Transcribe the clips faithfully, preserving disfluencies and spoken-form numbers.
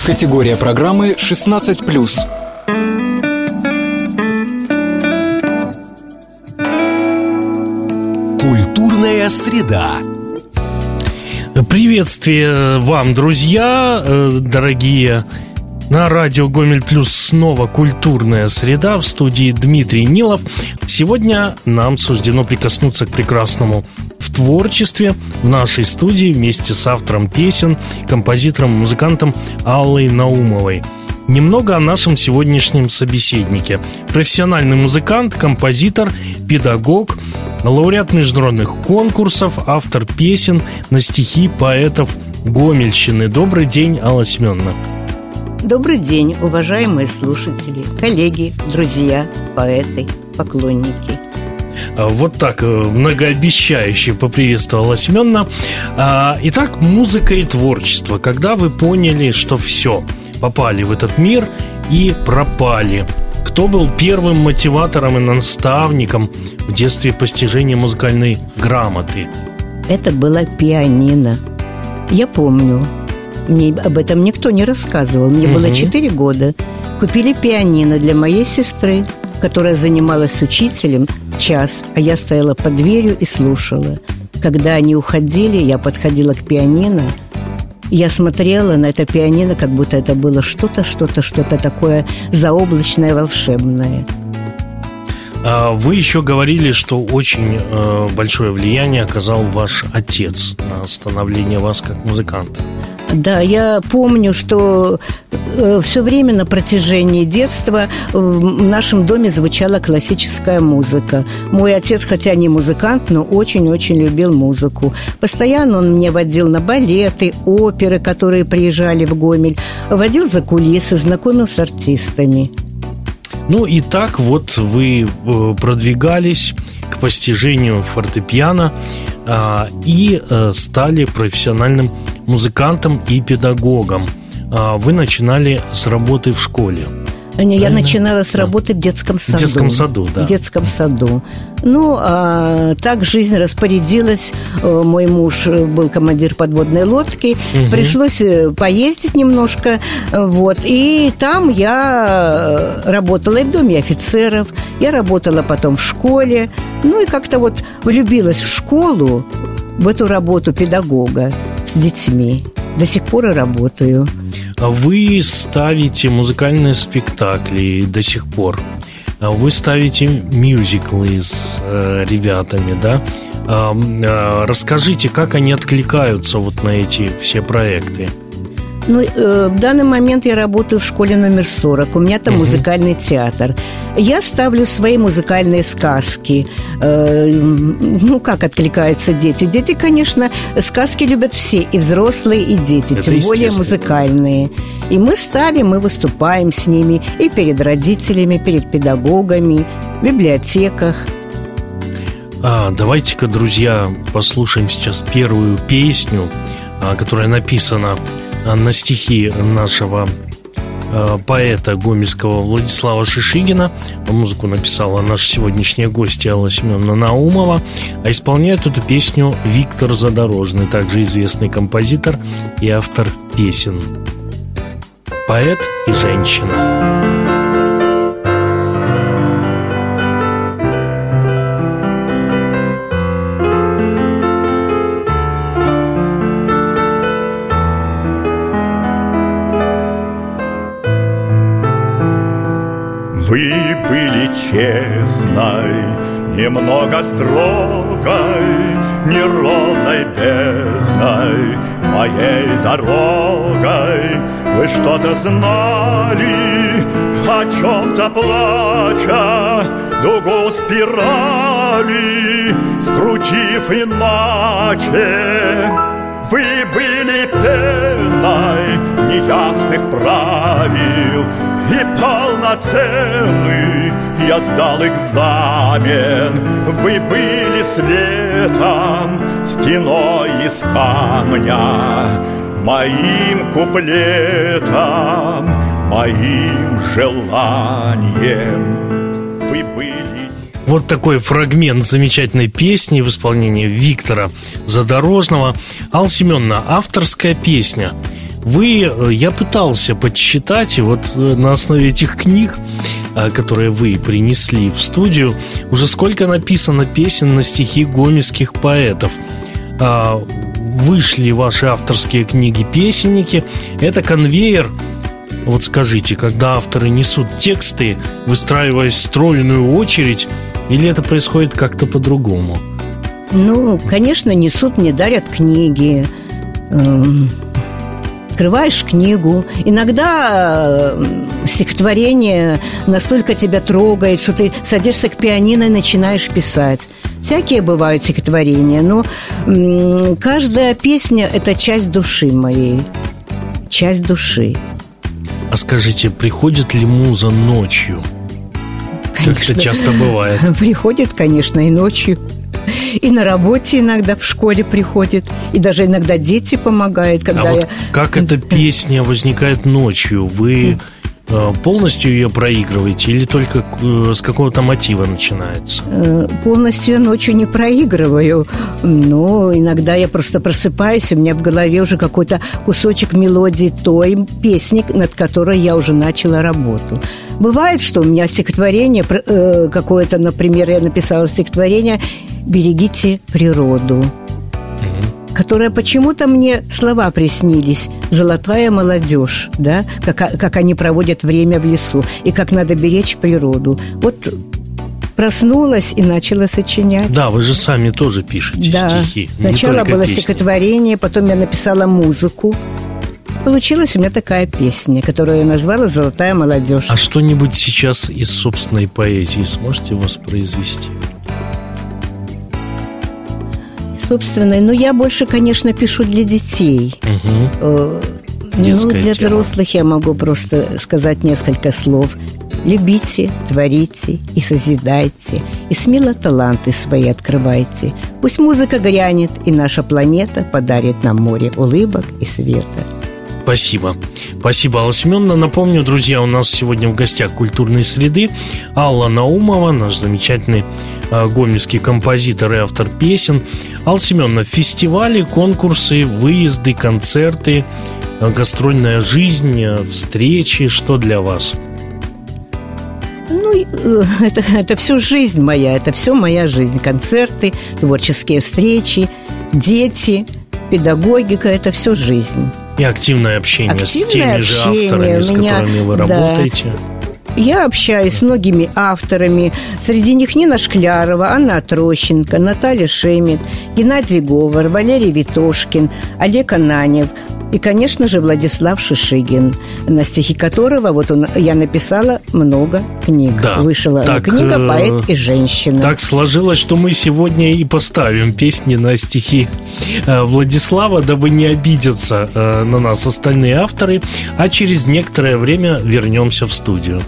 Категория программы шестнадцать плюс. Культурная среда. Приветствие вам, друзья, дорогие. На радио Гомель Плюс снова культурная среда. В студии Дмитрий Нилов. Сегодня нам суждено прикоснуться к прекрасному в творчестве в нашей студии вместе с автором песен, композитором, музыкантом Аллой Наумовой. Немного о нашем сегодняшнем собеседнике. Профессиональный музыкант, композитор, педагог, лауреат международных конкурсов, автор песен на стихи поэтов Гомельщины. Добрый день, Алла Семеновна. Добрый день, уважаемые слушатели, коллеги, друзья, поэты, поклонники. Вот так многообещающе поприветствовала Семеновна. Итак, музыка и творчество. Когда вы поняли, что все, попали в этот мир и пропали? Кто был первым мотиватором и наставником в детстве постижения музыкальной грамоты? Это было пианино. Я помню, мне об этом никто не рассказывал. Мне угу. было четыре года. Купили пианино для моей сестры, которая занималась с учителем час, а я стояла под дверью и слушала. Когда они уходили, я подходила к пианино. Я смотрела на это пианино, как будто это было что-то, что-то, что-то такое заоблачное, волшебное. Вы еще говорили, что очень большое влияние оказал ваш отец на становление вас как музыканта. Да, я помню, что все время на протяжении детства в нашем доме звучала классическая музыка. Мой отец, хотя не музыкант, но очень-очень любил музыку. Постоянно он меня водил на балеты, оперы, которые приезжали в Гомель, водил за кулисы, знакомил с артистами. Ну и так вот вы продвигались к постижению фортепиано а, и а, стали профессиональным музыкантом и педагогом. А, вы начинали с работы в школе. Не, я начинала с работы в детском саду. В детском саду, да. В детском саду. Ну, а так жизнь распорядилась. Мой муж был командир подводной лодки. Угу. Пришлось поездить немножко. Вот. И там я работала и в доме офицеров. Я работала потом в школе. Ну, и как-то вот влюбилась в школу, в эту работу педагога с детьми. До сих пор и работаю. Вы ставите музыкальные спектакли до сих пор. Вы ставите мюзиклы с э, ребятами, да? А, а, расскажите, как они откликаются вот на эти все проекты? Ну, э, в данный момент я работаю в школе номер сорок. У меня там uh-huh. музыкальный театр. Я ставлю свои музыкальные сказки. Э, ну, как откликаются дети? Дети, конечно, сказки любят все, и взрослые, и дети, это тем более музыкальные. И мы ставим, мы выступаем с ними и перед родителями, перед педагогами, в библиотеках. А, давайте-ка, друзья, послушаем сейчас первую песню, которая написана на стихи нашего э, поэта гомельского Владислава Шишигина. Музыку написала наша сегодняшняя гостья Алла Семеновна Наумова. А исполняет эту песню Виктор Задорожный, также известный композитор и автор песен. Поэт и женщина. Вы были честной, немного строгой, неровной бездной, моей дорогой. Вы что-то знали, о чем-то плача, дугу спирали, скрутив иначе. Вы были пеной неясных правил, и полноценный я сдал экзамен. Вы были светом, стеной из камня, моим куплетом, моим желанием. Вы были... Вот такой фрагмент замечательной песни в исполнении Виктора Задорожного. Алла Семеновна, авторская песня. Вы, я пытался подсчитать, и вот на основе этих книг, которые вы принесли в студию, уже сколько написано песен на стихи гомельских поэтов. Вышли ваши авторские книги-песенники. Это конвейер. Вот скажите, когда авторы несут тексты, выстраиваясь в стройную очередь, или это происходит как-то по-другому? Ну, конечно, несут, мне дарят книги. Открываешь книгу. Иногда стихотворение настолько тебя трогает, что ты садишься к пианино и начинаешь писать. Всякие бывают стихотворения, но м- каждая песня – это часть души моей. Часть души. А скажите, приходит ли муза ночью? Конечно. Как это часто бывает. Приходит, конечно, и ночью. И на работе иногда в школе приходит. И даже иногда дети помогают, когда а я... вот как эта песня возникает ночью? Вы полностью ее проигрываете или только с какого-то мотива начинается? Полностью я ночью не проигрываю. Но иногда я просто просыпаюсь, и у меня в голове уже какой-то кусочек мелодии той песни, над которой я уже начала работу. Бывает, что у меня стихотворение какое-то, например, я написала стихотворение «Берегите природу», которая почему-то мне слова приснились. «Золотая молодежь», да, как, как они проводят время в лесу, и как надо беречь природу. Вот проснулась и начала сочинять. Да, вы же сами тоже пишете да. стихи. Сначала было песни. Стихотворение, потом я написала музыку. Получилась у меня такая песня, которую я назвала «Золотая молодежь». А что-нибудь сейчас из собственной поэзии сможете воспроизвести? Собственной, но я больше, конечно, пишу для детей. Угу. Ну, для тема. Взрослых я могу просто сказать несколько слов. Любите, творите и созидайте, и смело таланты свои открывайте. Пусть музыка грянет, и наша планета подарит нам море улыбок и света. Спасибо. Спасибо, Алла Семеновна. Напомню, друзья, у нас сегодня в гостях культурной среды Алла Наумова, наш замечательный э, гомельский композитор и автор песен. Алла Семеновна, фестивали, конкурсы, выезды, концерты, э, гастрольная жизнь, э, встречи. Что для вас? Ну, э, это, это всю жизнь моя, это все моя жизнь. Концерты, творческие встречи, дети, педагогика – это все жизнь. И активное общение активное с теми общение. же авторами, с меня, которыми вы да. работаете. Я общаюсь с многими авторами. Среди них Нина Шклярова, Анна Трощенко, Наталья Шемет, Геннадий Говор, Валерий Витошкин, Олег Ананев и, конечно же, Владислав Шишигин, на стихи которого вот он, я написала много книг. Да, Вышла так, книга «Поэт и женщина». Так сложилось, что мы сегодня и поставим песни на стихи Владислава, дабы не обидеться на нас остальные авторы, а через некоторое время вернемся в студию.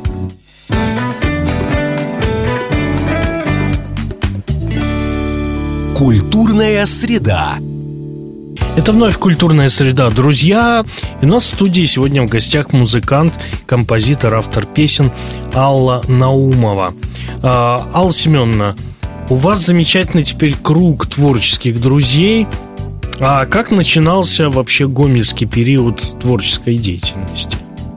Культурная среда. Это вновь «Культурная среда», друзья. И у нас в студии сегодня в гостях музыкант, композитор, автор песен Алла Наумова. а, Алла Семеновна, у вас замечательный теперь круг творческих друзей. А как начинался вообще гомельский период творческой деятельности?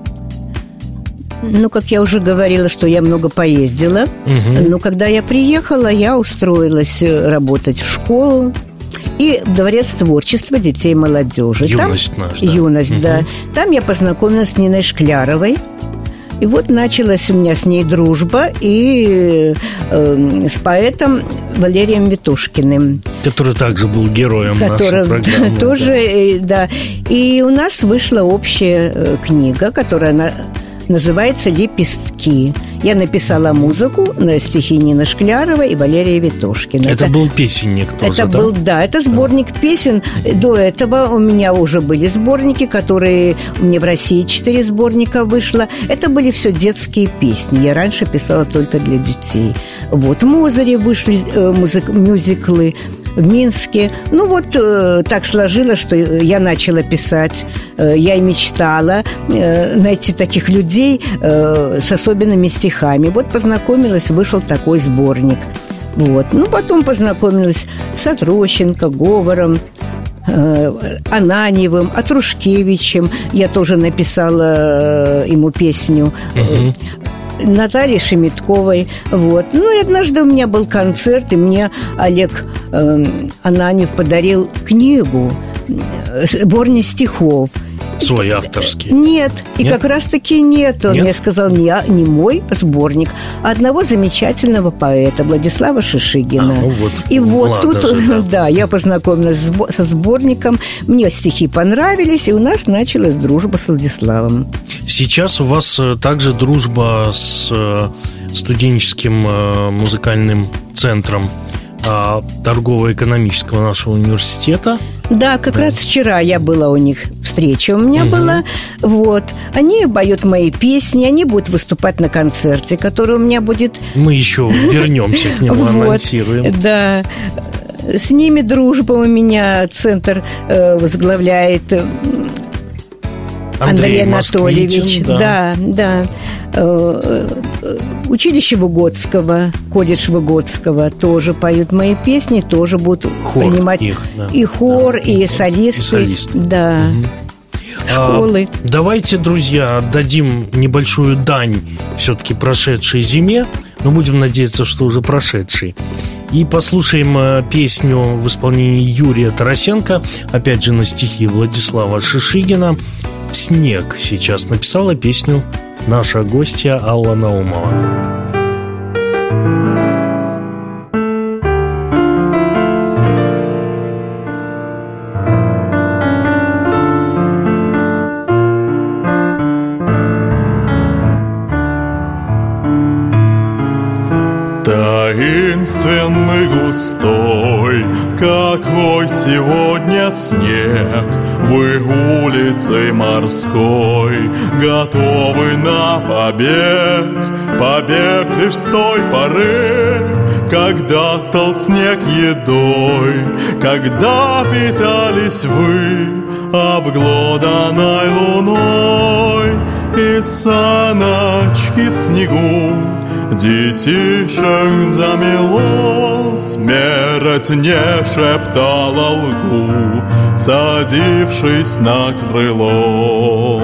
Ну, как я уже говорила, что я много поездила. Угу. Но когда я приехала, я устроилась работать в школу и в Дворец творчества детей и молодежи. Юность Там, наша, да. Юность, угу. да. Там я познакомилась с Ниной Шкляровой. И вот началась у меня с ней дружба и э, с поэтом Валерием Витошкиным, который также был героем который, нашей программы. Тоже, да. да. И у нас вышла общая книга, которая на, называется «Лепестки». Я написала музыку на стихи Нины Шкляровой и Валерия Витошкина. Это, это был песенник тоже, это да? был, да, это сборник да. песен. До этого у меня уже были сборники, которые... Мне в России четыре сборника вышло. Это были все детские песни. Я раньше писала только для детей. Вот в Мозыре вышли э, музык, мюзиклы, в Минске. Ну вот э, так сложилось, что я начала писать. Э, я и мечтала э, найти таких людей э, с особенными стихами. Вот познакомилась, вышел такой сборник. Вот. Ну, потом познакомилась с Трощенко, Говором, Ананьевым, Атрушкевичем. Я тоже написала ему песню. Угу. Натальей Шеметковой. Вот. Ну и однажды у меня был концерт, и мне Олег э, Ананьев подарил книгу, сборник стихов. Свой авторский? Нет, и нет? как раз-таки нет. Он нет? мне сказал, не, не мой сборник, а одного замечательного поэта Владислава Шишигина. А, ну вот, и вот тут, же, да. да, я познакомилась со сборником, мне стихи понравились, и у нас началась дружба с Владиславом. Сейчас у вас также дружба с студенческим музыкальным центром торгово-экономического нашего университета. Да, как да. раз вчера я была у них, встреча у меня угу. была. Вот. Они поют мои песни, они будут выступать на концерте, который у меня будет. Мы еще вернемся к нему, анонсируем. Да. С ними дружба у меня. Центр возглавляет Андрей, Андрей Анатольевич. Да, да. да. Училище Выгодского, колледж Выгодского тоже поют мои песни, тоже будут хор принимать их, да. и хор, да. и солисты. И солисты. Да. Угу. Школы. А, давайте, друзья, отдадим небольшую дань все-таки прошедшей зиме, но будем надеяться, что уже прошедшей. И послушаем песню в исполнении Юрия Тарасенко, опять же на стихи Владислава Шишигина. «Снег» сейчас написала песню наша гостья Алла Наумова. Таинственный густой, какой сегодня снег. Вы улицей морской готовы на побег. Побег лишь с той поры, когда стал снег едой, когда питались вы обглоданной луной. И саночки в снегу детишек замело, смерть не шептала лгу, садившись на крыло.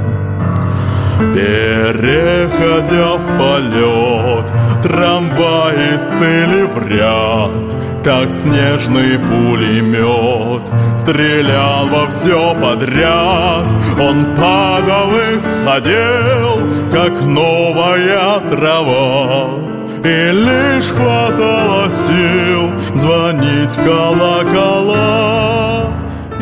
Переходя в полет, трамваи стыли в ряд. Так снежный пулемет стрелял во все подряд. Он падал и сходил, как новая трава, и лишь хватало сил звонить в колокола.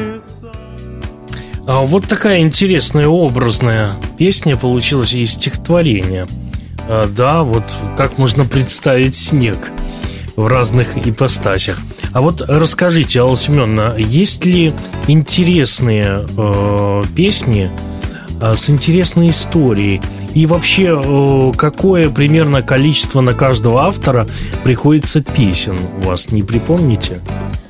А вот такая интересная образная песня получилась из стихотворения. А, да, вот как можно представить снег в разных ипостасях. А вот расскажите, Алла Семеновна, есть ли интересные э, песни э, с интересной историей? И вообще, э, какое примерно количество на каждого автора приходится песен? У вас не припомните?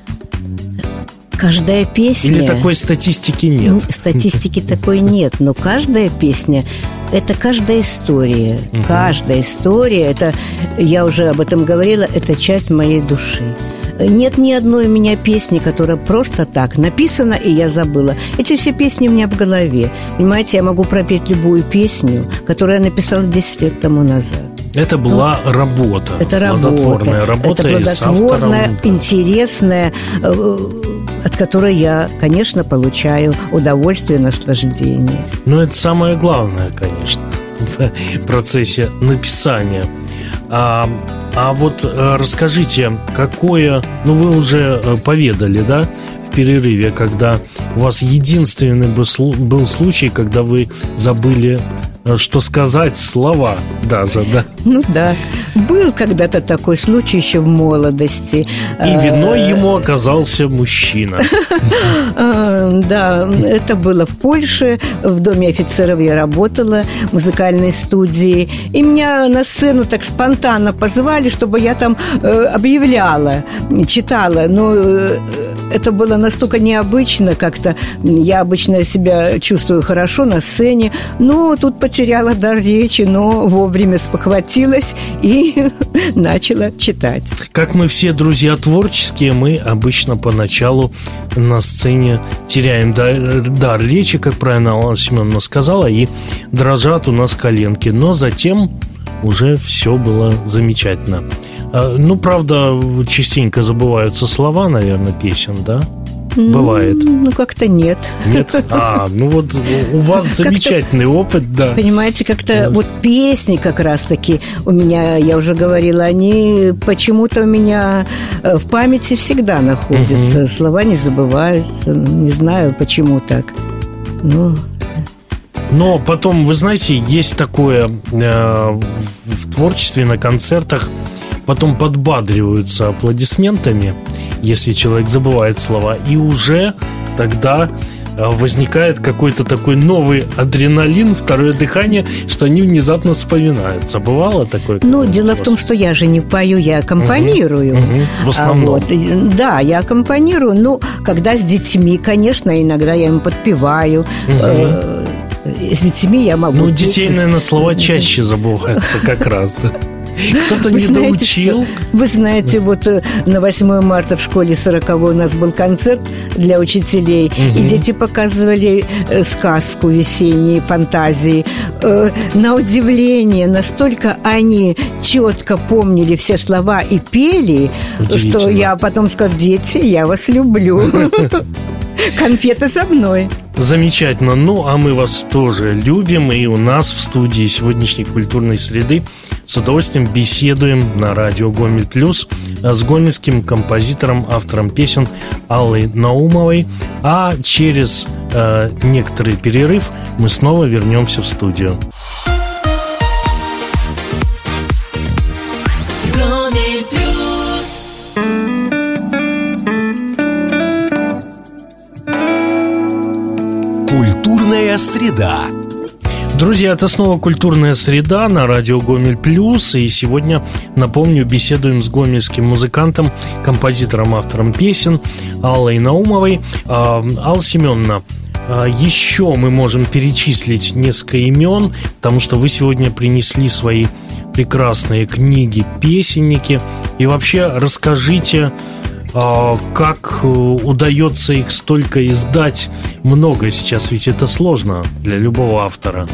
Каждая песня... Или такой статистики нет? Статистики такой нет, но каждая песня – это каждая история. Угу. Каждая история – это, я уже об этом говорила, это часть моей души. Нет ни одной у меня песни, которая просто так написана, и я забыла. Эти все песни у меня в голове. Понимаете, я могу пропеть любую песню, которую я написала десять лет тому назад. Это была ну, работа. Это работа. Плодотворная работа. Это плодотворная, интересная, от которой я, конечно, получаю удовольствие, наслаждение. Но это самое главное, конечно, в процессе написания. А, а вот расскажите, какое... Ну, вы уже поведали, да, в перерыве, когда у вас единственный был случай, когда вы забыли, что сказать, слова даже, да? Ну да, был когда-то такой случай еще в молодости. И виной ему оказался мужчина. Да, это было в Польше. В Доме офицеров я работала, в музыкальной студии. И меня на сцену так спонтанно позвали, чтобы я там объявляла, читала. Но это было настолько необычно как-то. Я обычно себя чувствую хорошо на сцене, но тут потеряла дар речи, но вовремя спохватилась и начала читать. Как мы все друзья творческие, мы обычно поначалу на сцене теряем дар, дар речи, как правильно Алла Семеновна сказала, и дрожат у нас коленки. Но затем уже все было замечательно. Ну, правда, частенько забываются слова, наверное, песен, да? Бывает. Ну, как-то нет. Нет? А, ну вот у вас замечательный как-то, опыт, да. Понимаете, как-то вот. вот песни как раз-таки у меня, я уже говорила, они почему-то у меня в памяти всегда находятся. Угу. Слова не забываются. Не знаю, почему так. Ну... Но потом, вы знаете, есть такое э, в творчестве, на концертах, потом подбадриваются аплодисментами, если человек забывает слова, и уже тогда возникает какой-то такой новый адреналин, второе дыхание, что они внезапно вспоминаются. Бывало такое? Ну, дело в том, что я же не пою, я аккомпанирую. Угу, угу, в основном. А вот, да, я аккомпанирую. Ну, когда с детьми, конечно, иногда я им подпеваю. Угу. Э- с детьми я могу... Ну, детей, наверное, слова чаще забываются как раз, да. Кто-то вы не знаете, доучил. Что, вы знаете, вот на восьмое марта в школе сороковой у нас был концерт для учителей, угу. и дети показывали сказку весенней, фантазии. На удивление, настолько они четко помнили все слова и пели, что я потом сказала: дети, я вас люблю. Конфеты за мной. Замечательно. Ну, а мы вас тоже любим. И у нас в студии сегодняшней культурной среды с удовольствием беседуем на радио Гомель Плюс с гомельским композитором, автором песен Аллой Наумовой. А через э, некоторый перерыв мы снова вернемся в студию. Культурная среда. Друзья, это снова «Культурная среда» на радио Гомель Плюс. И сегодня, напомню, беседуем с гомельским музыкантом, композитором, автором песен Аллой Наумовой. Алла Семеновна, еще мы можем перечислить несколько имен, потому что вы сегодня принесли свои прекрасные книги, песенники. И вообще расскажите, как удается их столько издать много сейчас, ведь это сложно для любого автора.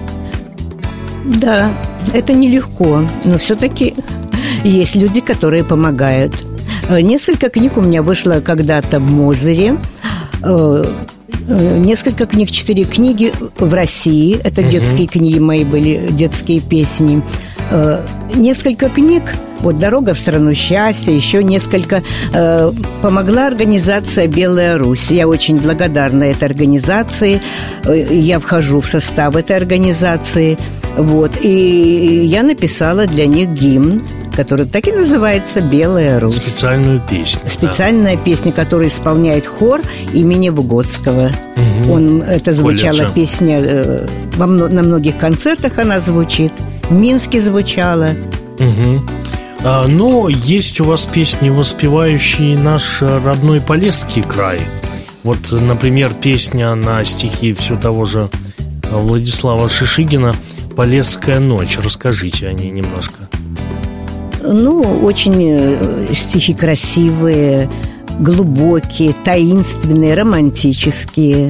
Да, это нелегко, но все-таки есть люди, которые помогают. Несколько книг у меня вышло когда-то в Мозыре, несколько книг, четыре книги в России, это uh-huh. детские книги мои были, детские песни. Несколько книг, вот «Дорога в страну счастья», еще несколько э, помогла организация «Белая Русь». Я очень благодарна этой организации. Я вхожу в состав этой организации. Вот. И я написала для них гимн, который так и называется «Белая Русь». Специальную песню. Специальная да. песня, которую исполняет хор имени Выгодского. Угу. Он, это звучала Колледжа. Песня э, во, на многих концертах она звучит. В Минске звучала. Угу. А, но есть у вас песни, воспевающие наш родной Полесский край. Вот, например, песня на стихи все того же Владислава Шишигина «Полесская ночь». Расскажите о ней немножко. Ну, очень стихи красивые, глубокие, таинственные, романтические.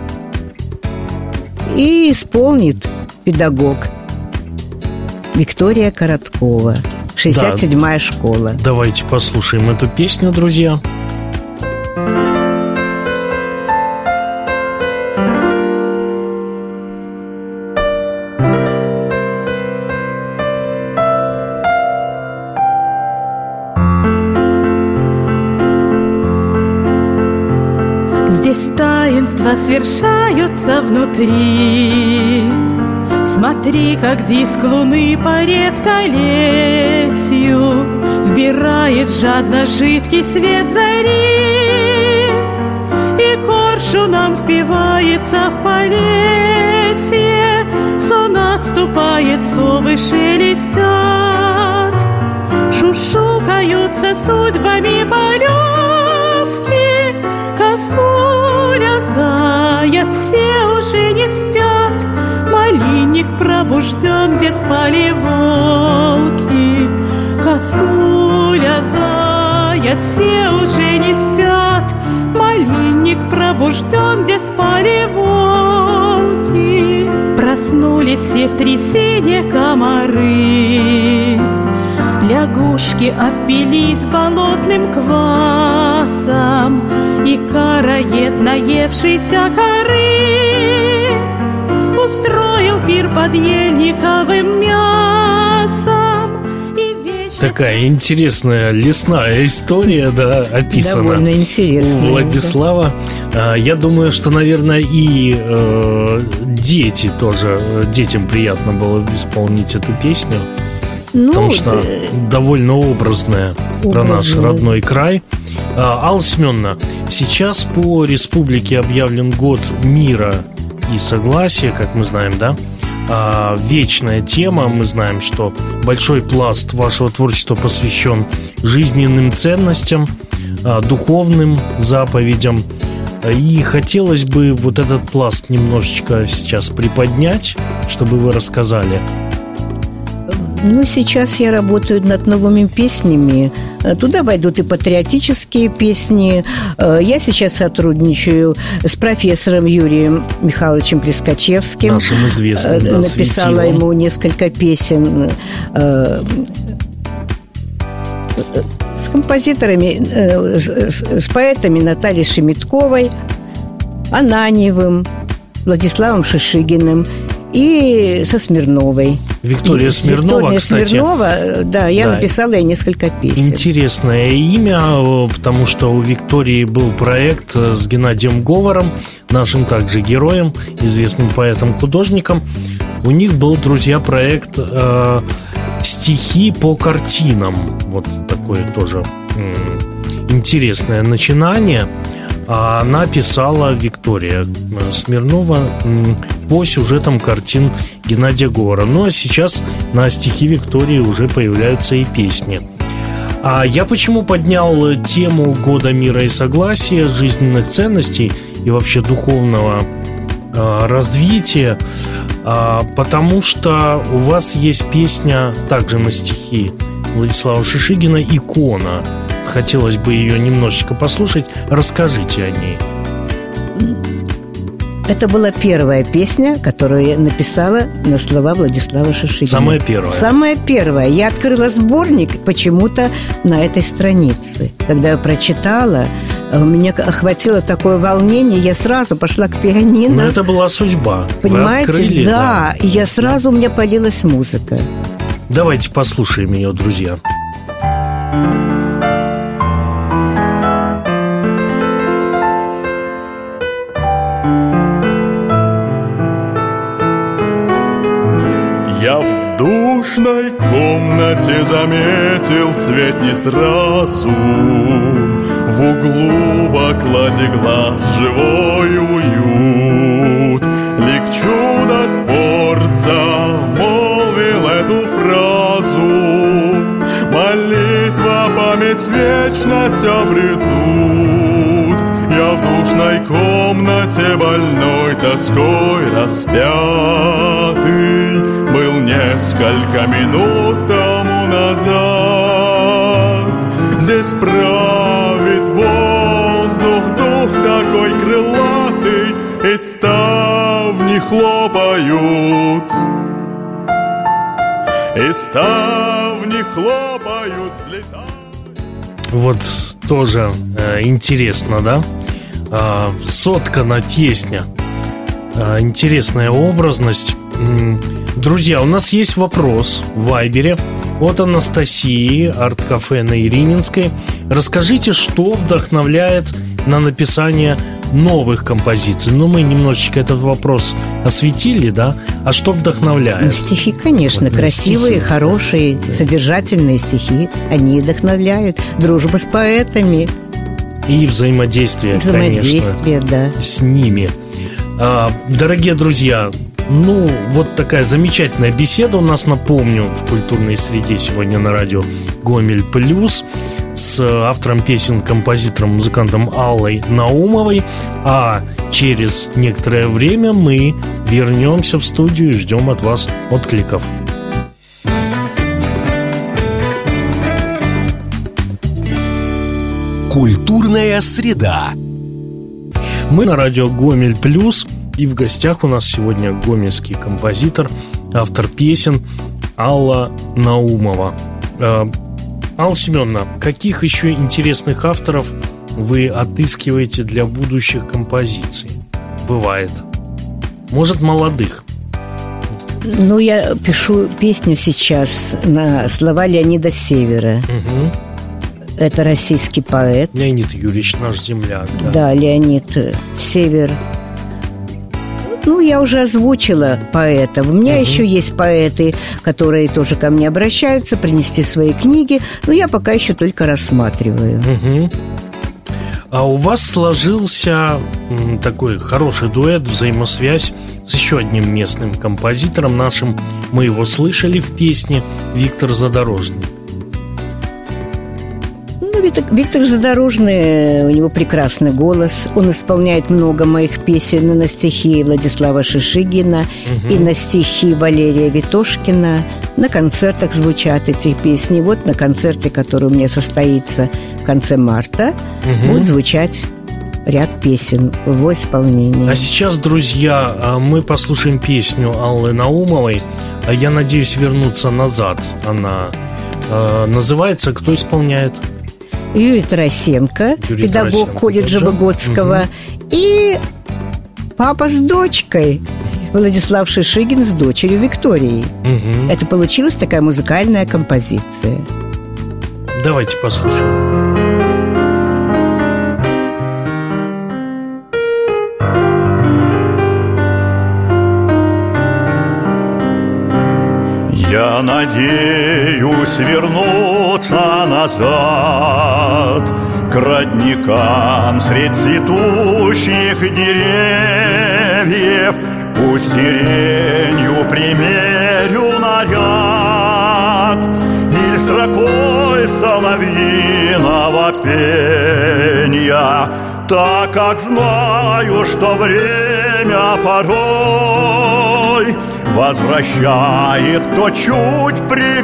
И исполнит педагог Виктория Короткова, шестьдесят седьмая да. школа. Давайте послушаем эту песню, друзья. Здесь таинства свершаются внутри. Смотри, как диск луны по редколесью вбирает жадно жидкий свет зари, и коршуном впивается в Полесье, сон отступает, совы шелестят, шушукаются судьбами полевки, знает, все уже не спят. Малинник пробужден, где спали волки. Косуля, заяц, все уже не спят. Малинник пробужден, где спали волки. Проснулись все в трясине комары. Лягушки опились болотным квасом, и караед, наевшийся коры, устроил пир под ельниковым мясом. И вечно... Такая интересная лесная история, да, описана. Довольно интересная. У Владислава. Да. Я думаю, что, наверное, и э, дети тоже, детям приятно было исполнить эту песню. Ну, потому что э... довольно образная, образная про наш родной край. Алла Семеновна, сейчас по республике объявлен год мира и согласия, как мы знаем, да? А, вечная тема. Мы знаем, что большой пласт вашего творчества посвящен жизненным ценностям, а, духовным заповедям. И хотелось бы вот этот пласт немножечко сейчас приподнять, чтобы вы рассказали. Ну, сейчас я работаю над новыми песнями. Туда войдут и патриотические песни. Я сейчас сотрудничаю с профессором Юрием Михайловичем Прискачевским. Нашим известным, да, написала светилом. Ему несколько песен с композиторами, с поэтами Натальей Шемитковой, Ананьевым, Владиславом Шишигиным и со Смирновой. Виктория и, Смирнова, Виктория кстати. Смирнова, да, я да. написала ей несколько песен. Интересное имя, потому что у Виктории был проект с Геннадием Говором, нашим также героем, известным поэтом-художником. У них был, друзья, проект э, «Стихи по картинам». Вот такое тоже э, интересное начинание. А она писала, Виктория Смирнова, по сюжетам картин Геннадия Говора. Ну а сейчас на стихи Виктории уже появляются и песни. А я почему поднял тему Года мира и согласия, жизненных ценностей и вообще духовного а, развития? А, потому что у вас есть песня также на стихи Владислава Шишигина «Икона». Хотелось бы ее немножечко послушать. Расскажите о ней. Это была первая песня, которую я написала на слова Владислава Шишигина. Самая первая? Самая первая. Я открыла сборник почему-то на этой странице. Когда я прочитала, меня охватило такое волнение, я сразу пошла к пианино. Но это была судьба. Понимаете? Вы открыли, да, да. И я сразу, у меня полилась музыка. Давайте послушаем ее, друзья. Я в душной комнате заметил свет не сразу. В углу в окладе глаз живой уют. Лик чудотворца молвил эту фразу. Молитва, память, вечность обретут. Я в душной комнате больной тоской распятый был несколько минут тому назад. Здесь правит воздух, дух такой крылатый, и ставни хлопают, и ставни хлопают, взлетают. Вот тоже э, интересно, да? Э, соткана песня. Э, интересная образность. Друзья, у нас есть вопрос в Вайбере от Анастасии, арт-кафе на Ирининской. Расскажите, что вдохновляет на написание новых композиций? Ну, мы немножечко этот вопрос осветили, да? А что вдохновляет? Ну, стихи, конечно, вот, красивые, стихи, хорошие, да. Содержательные стихи. Они вдохновляют. Дружба с поэтами. И взаимодействие, взаимодействие, конечно, да. с ними. а, Дорогие друзья, ну, вот такая замечательная беседа у нас, напомню, в культурной среде сегодня на радио Гомель Плюс с автором песен, композитором, музыкантом Аллой Наумовой. А через некоторое время мы вернемся в студию и ждем от вас откликов. Культурная среда. Мы на радио Гомель Плюс, и в гостях у нас сегодня гомельский композитор, автор песен Алла Наумова. Алла Семеновна, каких еще интересных авторов вы отыскиваете для будущих композиций? Бывает. Может, молодых? Ну, я пишу песню сейчас на слова Леонида Севера. Угу. Это российский поэт. Леонид Юрьевич, наш земляк. Да, да, Леонид Север. Ну, я уже озвучила поэтов. У меня угу. еще есть поэты, которые тоже ко мне обращаются, принести свои книги. Но я пока еще только рассматриваю. Угу. А у вас сложился м, такой хороший дуэт, взаимосвязь с еще одним местным композитором нашим. Мы его слышали в песне, Виктор Задорожный. Ну, Виктор Задорожный, у него прекрасный голос. Он исполняет много моих песен на стихи Владислава Шишигина угу. и на стихи Валерия Витошкина. На концертах звучат эти песни. Вот на концерте, который у меня состоится в конце марта, угу. будет звучать ряд песен в его исполнении. А сейчас, друзья, мы послушаем песню Аллы Наумовой. Я надеюсь вернуться назад. Она э, называется «Кто исполняет?» Юрий Тарасенко, Юрий педагог Тарасенко, колледжа Выгодского, угу. и папа с дочкой, Владислав Шишигин с дочерью Викторией. Угу. Это получилась такая музыкальная композиция. Давайте послушаем. Я надеюсь вернуться назад к родникам средь цветущих деревьев. Пусть сиренью примерю наряд или строкой соловьиного пенья, так как знаю, что время порой возвращает, то чуть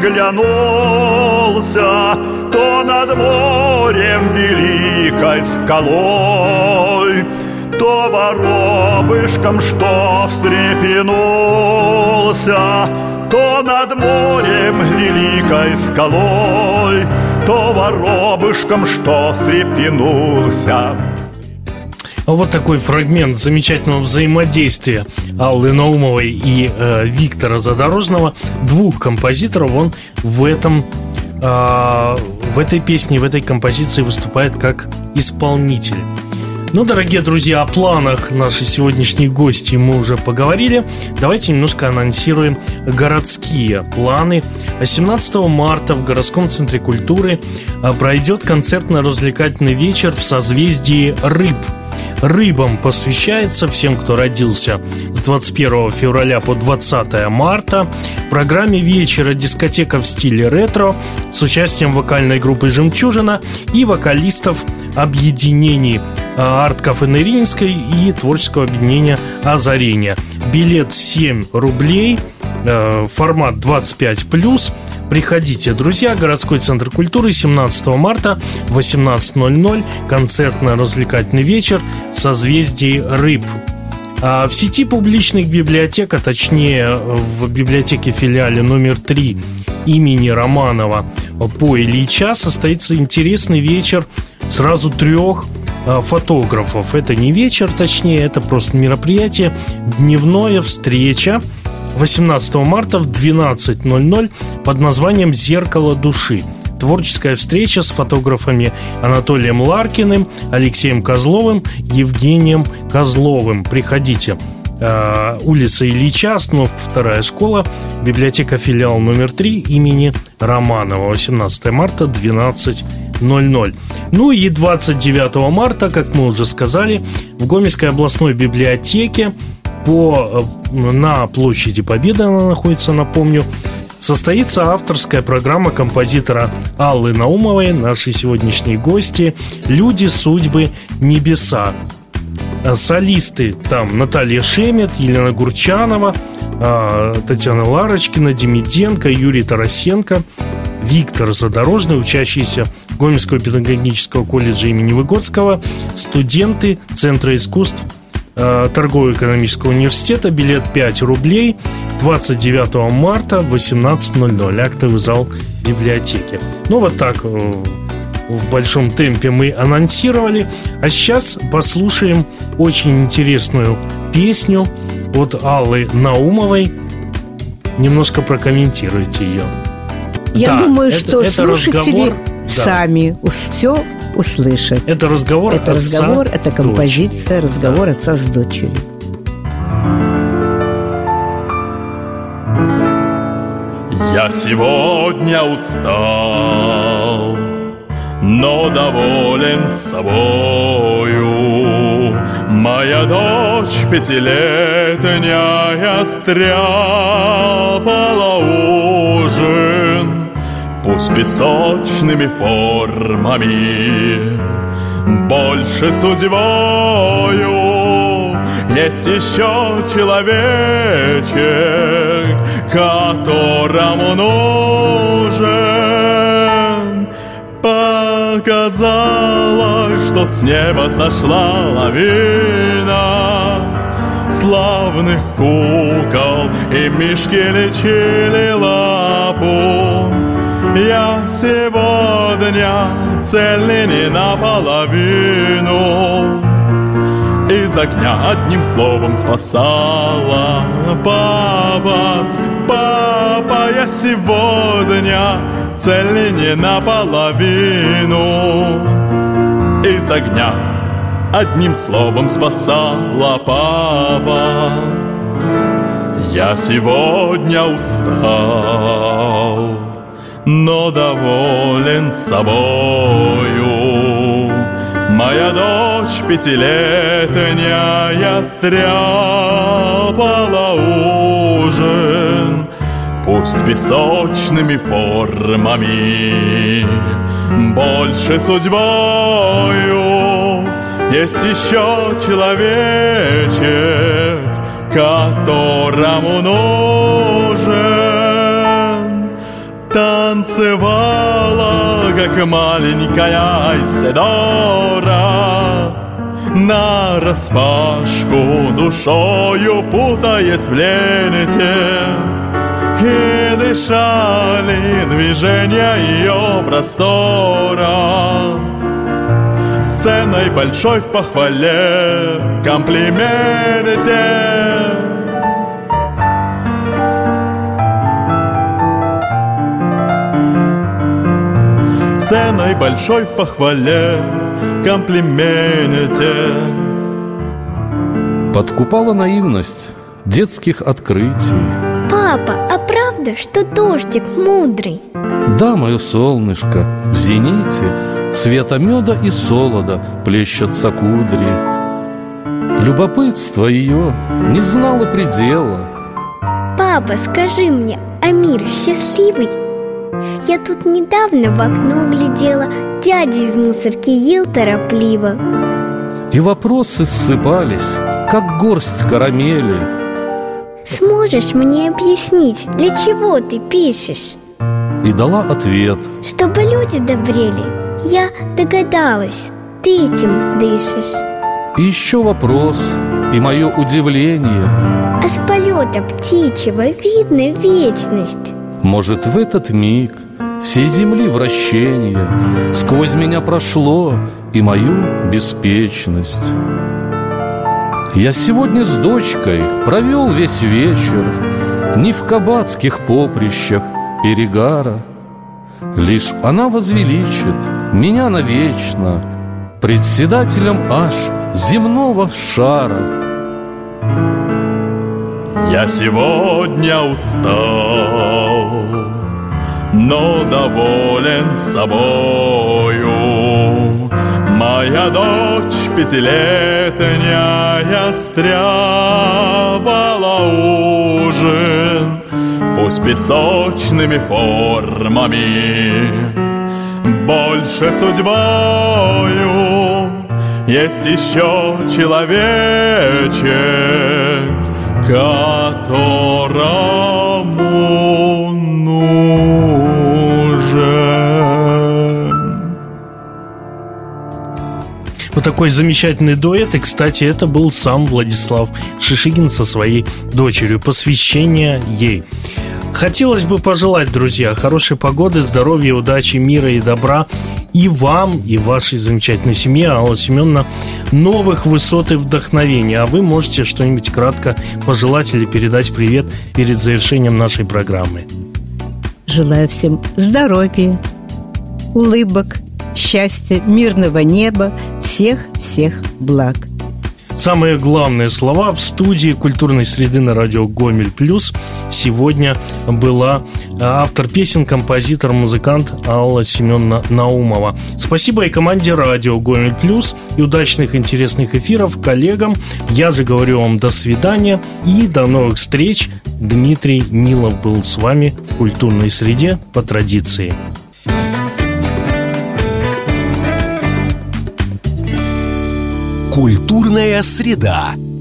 приглянулся, то над морем великой скалой, то воробышком, что встрепенулся, то над морем великой скалой, то воробышком, что встрепенулся. Вот такой фрагмент замечательного взаимодействия Аллы Наумовой и э, Виктора Задорожного, двух композиторов. Он в этом э, в этой песне, в этой композиции выступает как исполнитель. Ну, дорогие друзья, о планах нашей сегодняшней гости мы уже поговорили. Давайте немножко анонсируем городские планы. семнадцатого марта в городском центре культуры пройдет концертно-развлекательный вечер в созвездии Рыб. Рыбам посвящается, всем, кто родился с двадцать первого февраля по двадцатое марта. В программе вечера дискотека в стиле ретро с участием вокальной группы «Жемчужина» и вокалистов объединений арт-кафе на Ильинской и творческого объединения «Озарение». Билет семь рублей, формат двадцать пять плюс. Приходите, друзья, городской центр культуры, семнадцатого марта, восемнадцать ноль ноль, концертно-развлекательный вечер в созвездии Рыб. А в сети публичных библиотек, а точнее в библиотеке филиале номер три имени Романова по Ильича, состоится интересный вечер сразу трех фотографов. Это не вечер, точнее, это просто мероприятие, дневная встреча восемнадцатого марта в двенадцать ноль ноль под названием «Зеркало души». Творческая встреча с фотографами Анатолием Ларкиным, Алексеем Козловым, Евгением Козловым. Приходите. Э, улица Ильича, остановка вторая школа, библиотека филиал номер три имени Романова. восемнадцатого марта, двенадцать ноль ноль. Ну и двадцать девятого марта, как мы уже сказали, в Гомельской областной библиотеке по, на площади Победы, она находится, напомню, состоится авторская программа композитора Аллы Наумовой, нашей сегодняшней гости «Люди, судьбы, небеса». Солисты там Наталья Шемет, Елена Гурчанова, Татьяна Ларочкина, Демиденко, Юрий Тарасенко, Виктор Задорожный, учащийся Гомельского педагогического колледжа имени Выгодского, студенты Центра искусств Торгово-экономического университета. Билет пять рублей. Двадцать девятого марта в восемнадцать ноль ноль. Актовый зал библиотеки. Ну, вот так в большом темпе мы анонсировали. А сейчас послушаем очень интересную песню от Аллы Наумовой. Немножко прокомментируйте ее. Я да, думаю, это, что это слушатели разговор, сами да. все услышат. Это разговор это отца разговор, это композиция, дочери. разговор да. отца с дочерью. Я сегодня устал, но доволен собою. Моя дочь пятилетняя стряпала ужин, пусть песочными формами, больше судьбою. Есть еще человечек, которому нужен. Показалось, что с неба сошла лавина славных кукол, и мишки лечили лапу. Я сегодня цельный не наполовину, из огня одним словом спасала. Папа, папа, я сегодня цельный не наполовину, из огня одним словом спасала. Папа, я сегодня устал, но доволен собою. Моя дочь пятилетняя стряпала ужин, пусть песочными формами, больше судьбою. Есть еще человечек, которому нужен. Танцевала, как маленькая Айседора, нараспашку душою путаясь в ленте, и дышали движения ее простора. Сценой большой в похвале, комплименте. Сценой большой в похвале, комплименте. Подкупала наивность детских открытий. Папа, а правда, что дождик мудрый? Да, мое солнышко, в зените цвета меда и солода плещутся кудри. Любопытство ее не знало предела. Папа, скажи мне, а мир счастливый? Я тут недавно в окно глядела, дядя из мусорки ел торопливо. И вопросы ссыпались, как горсть карамели. Сможешь мне объяснить, для чего ты пишешь? И дала ответ: чтобы люди добрели. Я догадалась, ты этим дышишь. И еще вопрос, и мое удивление: а с полета птичьего видно вечность. Может, в этот миг всей земли вращение сквозь меня прошло и мою беспечность. Я сегодня с дочкой провел весь вечер не в кабацких поприщах перегара. Лишь она возвеличит меня навечно председателем аж земного шара. Я сегодня устал, но доволен собою. Моя дочь пятилетняя стряпала ужин, пусть песочными формами, больше судьбою. есть еще человечек, которому нужен. Вот такой замечательный дуэт. И, кстати, это был сам Владислав Шишигин со своей дочерью. Посвящение ей. Хотелось бы пожелать, друзья, хорошей погоды, здоровья, удачи, мира и добра и вам, и вашей замечательной семье, Алла Семеновна, новых высот и вдохновения. А вы можете что-нибудь кратко пожелать или передать привет перед завершением нашей программы. Желаю всем здоровья, улыбок, счастья, мирного неба, всех-всех благ. Самые главные слова в студии культурной среды на радио Гомель Плюс сегодня была автор песен, композитор, музыкант Алла Семеновна Наумова. Спасибо и команде радио Гомель Плюс, и удачных интересных эфиров коллегам. Я же говорю вам до свидания и до новых встреч. Дмитрий Нилов был с вами в культурной среде по традиции. Культурная среда.